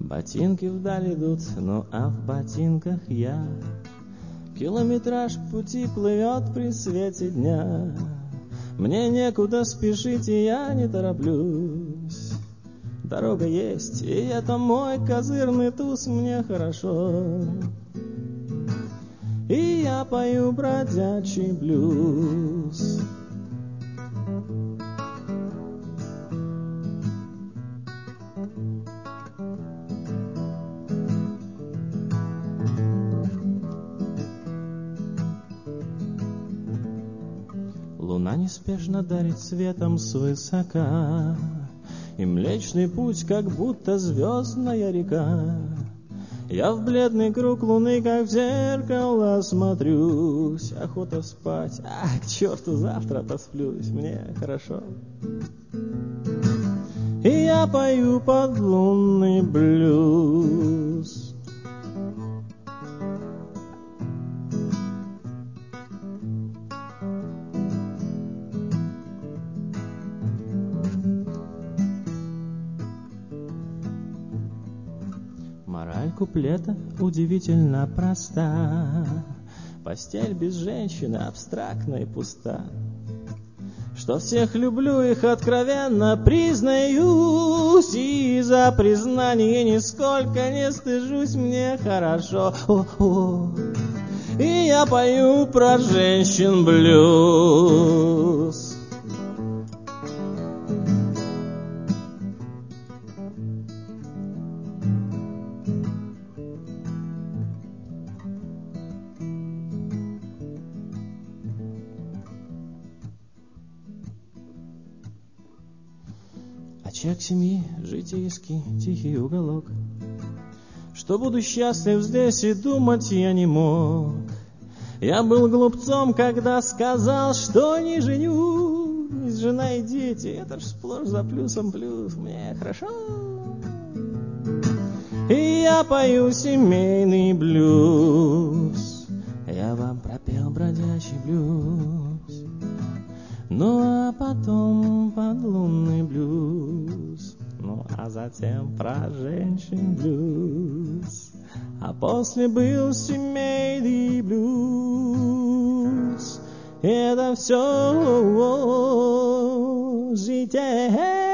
Ботинки вдаль идут, ну а в ботинках я. Километраж пути плывет при свете дня. Мне некуда спешить, и я не тороплюсь. Дорога есть, и это мой козырный туз, мне хорошо. И я пою бродячий блюз. Луна неспешно дарит светом свысока, и Млечный Путь, как будто звездная река. Я в бледный круг луны, как в зеркало, смотрюсь. Охота спать, к черту, завтра посплюсь, мне хорошо. И я пою подлунный блюз. Мораль куплета удивительно проста. Постель без женщины абстрактна и пуста. Что всех люблю, их откровенно признаюсь, и за признание нисколько не стыжусь, мне хорошо. И я пою про женщин блюз. Очаг семьи, житейский тихий уголок. Что буду счастлив здесь, и думать я не мог. Я был глупцом, когда сказал, что не женюсь. Жена и дети, это ж сплошь за плюсом плюс, мне хорошо. И я пою семейный блюз. Я вам пропел бродячий блюз. Ну а потом подлунный блюз. Ну а затем про женщин блюз. А после был семейный блюз. Это все житейский